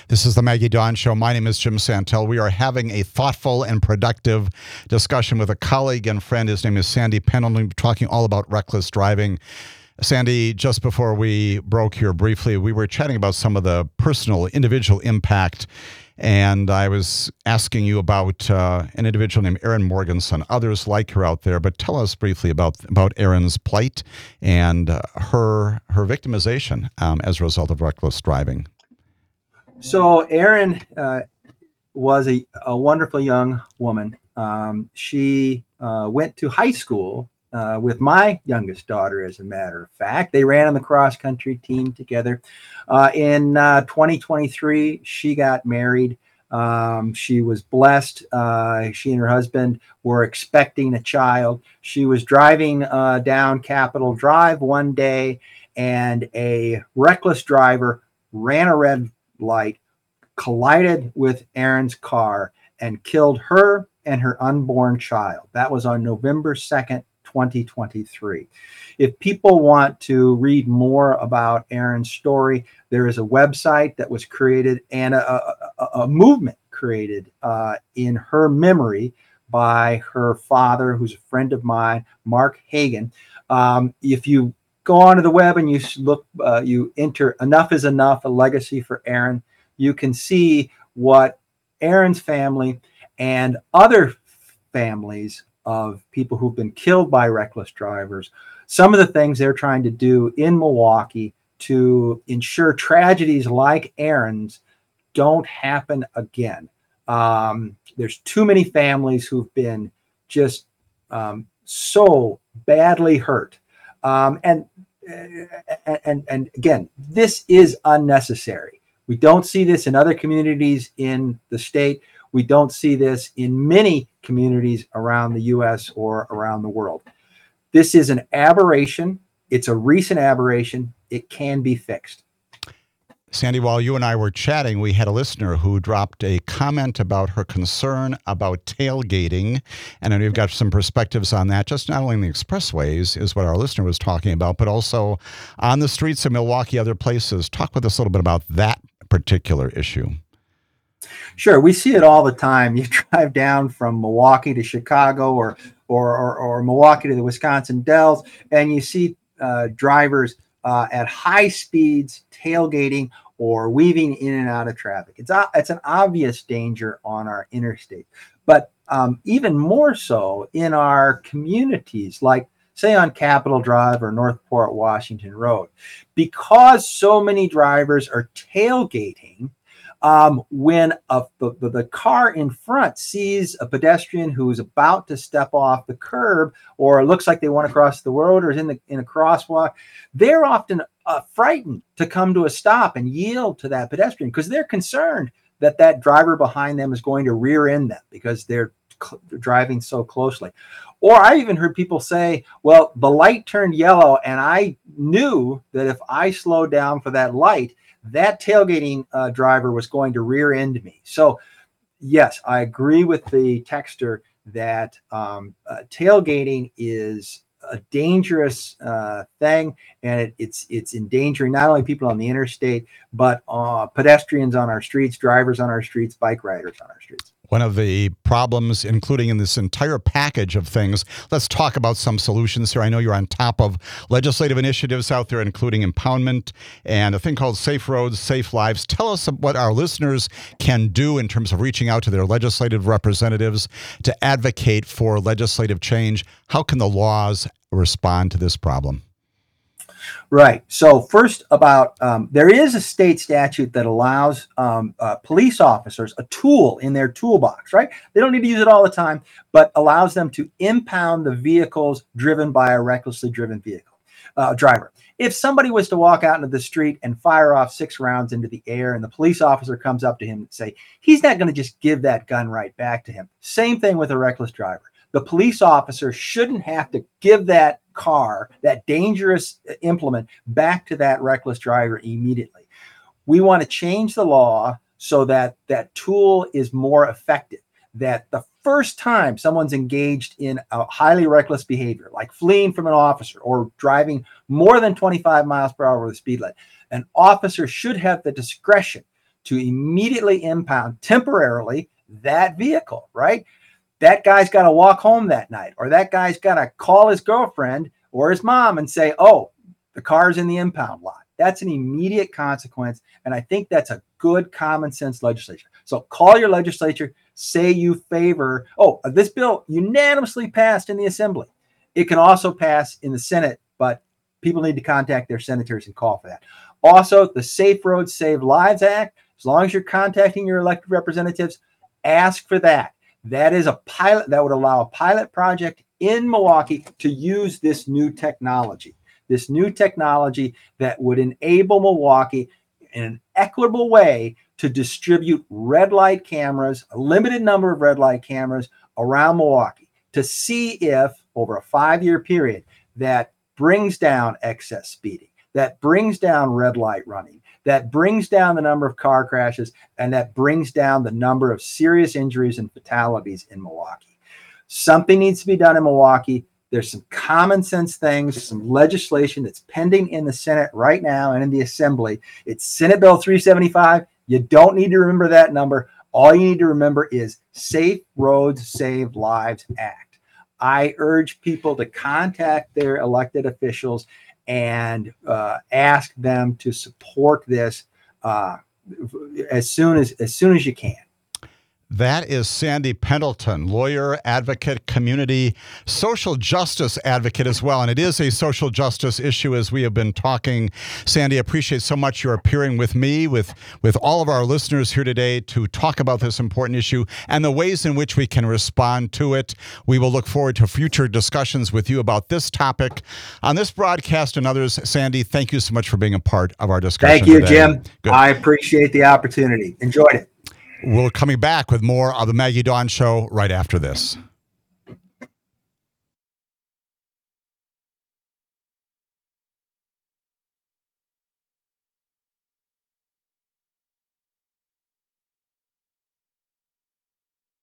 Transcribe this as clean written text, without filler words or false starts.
This is the Maggie Dawn Show. My name is Jim Santel. We are having a thoughtful and productive discussion with a colleague and friend. His name is Sandy Pendleton, talking all about reckless driving. Sandy, just before we broke here briefly, we were chatting about some of the personal, individual impact, and I was asking you about an individual named Erin Morganson, others like her out there, but tell us briefly about Erin's plight and her victimization as a result of reckless driving. So Erin was a wonderful young woman. She went to high school with my youngest daughter, as a matter of fact. They ran on the cross-country team together. In 2023, she got married. She was blessed. She and her husband were expecting a child. She was driving down Capitol Drive one day, and a reckless driver ran a red light, collided with Erin's car, and killed her and her unborn child. That was on November 2nd, 2023. If people want to read more about Erin's story, there is a website that was created and a movement created in her memory by her father, who's a friend of mine, Mark Hagan. If you go onto the web and you look, you enter "Enough is Enough: A Legacy for Erin," you can see what Erin's family and other families of people who've been killed by reckless drivers, some of the things they're trying to do in Milwaukee to ensure tragedies like Erin's don't happen again. There's too many families who've been just so badly hurt. And again, this is unnecessary. We don't see this in other communities in the state. We don't see this in many communities around the U.S. or around the world. This is an aberration. It's a recent aberration. It can be fixed. Sandy, while you and I were chatting, we had a listener who dropped a comment about her concern about tailgating. And I know you've got some perspectives on that, just not only in the expressways is what our listener was talking about, but also on the streets of Milwaukee, other places. Talk with us a little bit about that particular issue. Sure, we see it all the time. You drive down from Milwaukee to Chicago or Milwaukee to the Wisconsin Dells, and you see drivers at high speeds tailgating or weaving in and out of traffic. It's an obvious danger on our interstate, but even more so in our communities, like say on Capitol Drive or Northport Washington Road, because so many drivers are tailgating. When the car in front sees a pedestrian who's about to step off the curb, or looks like they want to cross the road, or is in a crosswalk, they're often frightened to come to a stop and yield to that pedestrian because they're concerned that driver behind them is going to rear end them because they're driving so closely. Or I even heard people say, well, the light turned yellow and I knew that if I slowed down for that light, that tailgating driver was going to rear end me. So yes, I agree with the texter that tailgating is a dangerous thing, and it's endangering not only people on the interstate, but pedestrians on our streets, drivers on our streets, bike riders on our streets. One of the problems, including in this entire package of things, let's talk about some solutions here. I know you're on top of legislative initiatives out there, including impoundment and a thing called Safe Roads, Safe Lives. Tell us what our listeners can do in terms of reaching out to their legislative representatives to advocate for legislative change. How can the laws respond to this problem? Right. So first about, there is a state statute that allows police officers a tool in their toolbox, right? They don't need to use it all the time, but allows them to impound the vehicles driven by a recklessly driven vehicle driver. If somebody was to walk out into the street and fire off 6 rounds into the air and the police officer comes up to him and say, he's not going to just give that gun right back to him. Same thing with a reckless driver. The police officer shouldn't have to give that car, that dangerous implement, back to that reckless driver immediately. We want to change the law so that that tool is more effective, that the first time someone's engaged in a highly reckless behavior, like fleeing from an officer or driving more than 25 miles per hour with a speed limit, an officer should have the discretion to immediately impound temporarily that vehicle, right? That guy's got to walk home that night, or that guy's got to call his girlfriend or his mom and say, oh, the car's in the impound lot. That's an immediate consequence. And I think that's a good common sense legislation. So call your legislature, say you favor, this bill unanimously passed in the Assembly. It can also pass in the Senate, but people need to contact their senators and call for that. Also, the Safe Roads Save Lives Act, as long as you're contacting your elected representatives, ask for that. That is a pilot that would allow a pilot project in Milwaukee to use this new technology that would enable Milwaukee in an equitable way to distribute red light cameras, a limited number of red light cameras around Milwaukee, to see if over a 5-year period that brings down excess speeding, that brings down red light running, that brings down the number of car crashes, and that brings down the number of serious injuries and fatalities in Milwaukee. Something needs to be done in Milwaukee. There's some common sense things, some legislation that's pending in the Senate right now and in the Assembly. It's Senate Bill 375. You don't need to remember that number. All you need to remember is Safe Roads Save Lives Act. I urge people to contact their elected officials and ask them to support this as soon as you can. That is Sandy Pendleton, lawyer, advocate, community, social justice advocate as well. And it is a social justice issue, as we have been talking. Sandy, I appreciate so much your appearing with me, with all of our listeners here today to talk about this important issue and the ways in which we can respond to it. We will look forward to future discussions with you about this topic on this broadcast and others. Sandy, thank you so much for being a part of our discussion Thank you, today. Jim. Good. I appreciate the opportunity. Enjoyed it. We're coming back with more of the Maggie Dawn Show right after this.